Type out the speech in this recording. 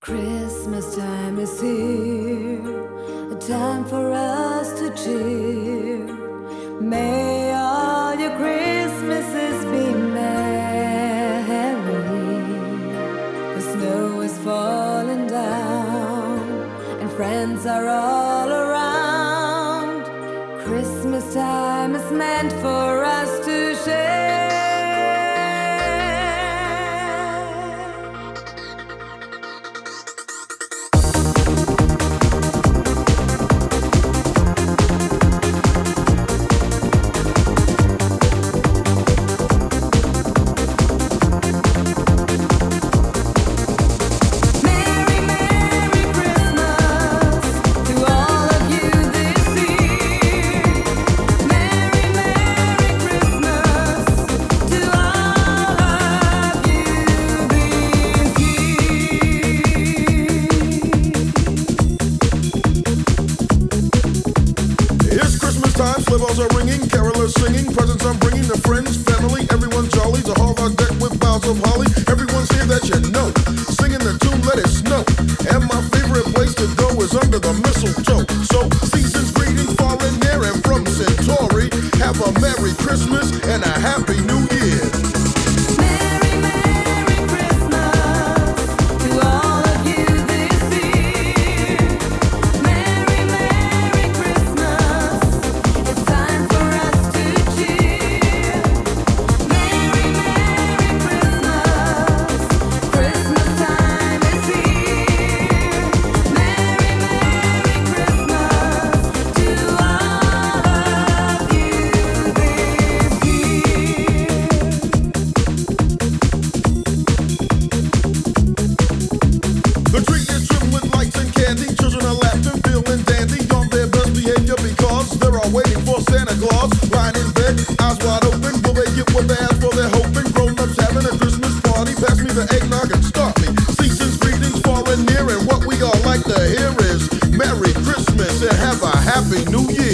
Christmas time is here, a time for us to cheer. May all your Christmases be merry. The snow is falling down, and friends are all around. Christmas time is meant for us to share. Sleigh bells are ringing, carolers singing, presents I'm bringing to friends, family, everyone's jolly. The hall rock deck with boughs of holly. Everyone's here that you know, singing the tune, let it snow. And my favorite place to go is under the mistletoe. So season's greetings far and near, and from Centauri, have a Merry Christmas and a Happy New Year. Waiting for Santa Claus, lying in bed, eyes wide open. Will they get what they ask for? They're hoping. Grown-ups having a Christmas party. Pass me the eggnog and start me. Season's greetings far and near, and what we all like to hear is Merry Christmas and have a Happy New Year.